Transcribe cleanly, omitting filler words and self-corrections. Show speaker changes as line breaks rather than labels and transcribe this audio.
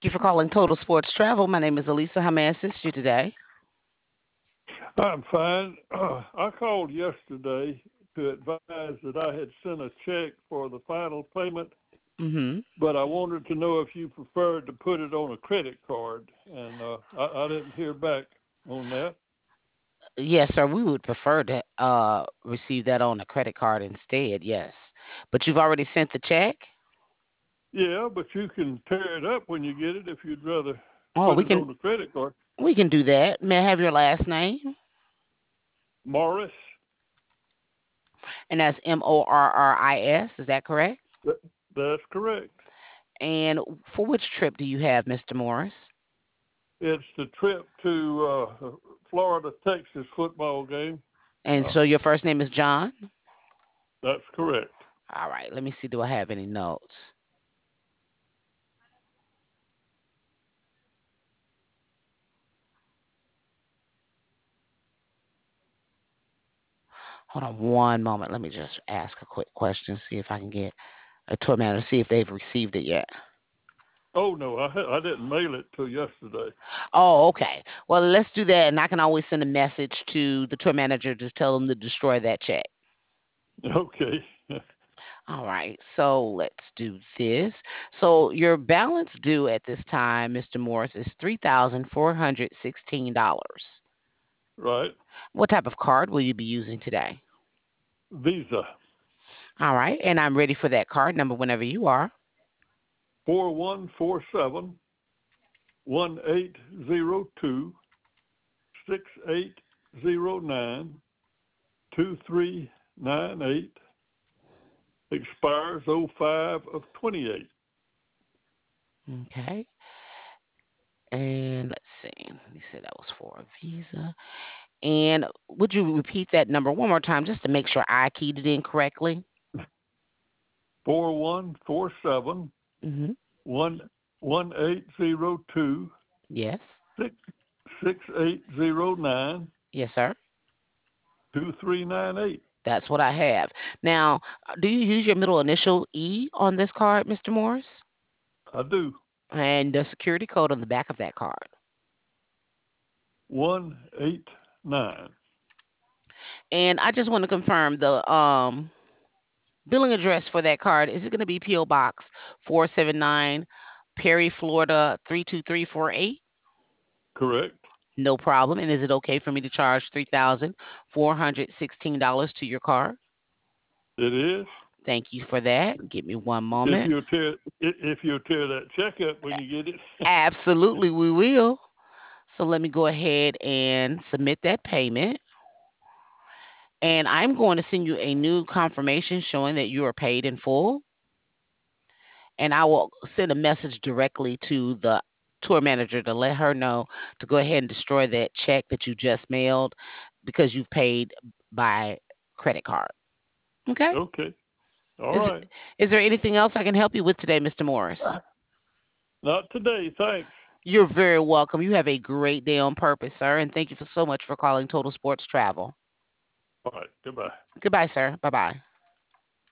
Thank you for calling Total Sports Travel. My name is Elisa. How may I assist you today?
I'm fine. I called yesterday to advise that I had sent a check for the final payment,
Mm-hmm.
but I wanted to know if you preferred to put it on a credit card, and I didn't hear back on that.
Yes, sir. We would prefer to receive that on a credit card instead. Yes, but you've already sent the check.
Yeah, but you can tear it up when you get it if you'd rather
Oh,
put
we
it
can
on the credit card.
we can do that. May I have your last name?
Morris,
And that's Morris. Is that correct?
that's correct.
And for which trip do you have, Mr. Morris?
It's the trip to Florida Texas football game.
And
Uh,
so your first name is John.
that's correct.
All right. Let me see. Do I have any notes? Hold on one moment. Let me just ask a quick question. See if I can get a tour manager. See if they've received it yet.
Oh no, I didn't mail it till yesterday.
Oh, okay. Well, let's do that, and I can always send a message to the tour manager to tell them to destroy that check.
Okay.
All right. So let's do this. So your balance due at this time, Mr. Morris, is $3,416.
Right.
What type of card will you be using today?
Visa
All right. And I'm ready for that card number whenever you are.
4147-1802-6809-2398. Expires 05 of 28.
Okay. And let's see. You said that was for a Visa. And would you repeat that number one more time just to make sure I keyed it in correctly?
4147
Mm-hmm.
1802
Yes.
6809
Yes, sir.
2398.
That's what I have. Now, do you use your middle initial E on this card, Mr. Morris?
I do.
And the security code on the back of that card.
189.
And I just want to confirm the billing address for that card. Is it going to be PO Box 479, Perry, Florida 32348?
Correct.
No problem. And is it okay for me to charge $3,416 to your card?
It is.
Thank you for that. Give me one
If
moment.
you tear if you tear that check up when you get it.
Absolutely, we will. So let me go ahead and submit that payment. And I'm going to send you a new confirmation showing that you are paid in full. And I will send a message directly to the tour manager to let her know to go ahead and destroy that check that you just mailed because you've paid by credit card. Okay.
Okay. All
Is
right.
is there anything else I can help you with today, Mr. Morris?
Not today. Thanks.
You're very welcome. You have a great day on purpose, sir, and thank you for so much for calling Total Sports Travel.
All right. Goodbye.
Goodbye, sir. Bye bye.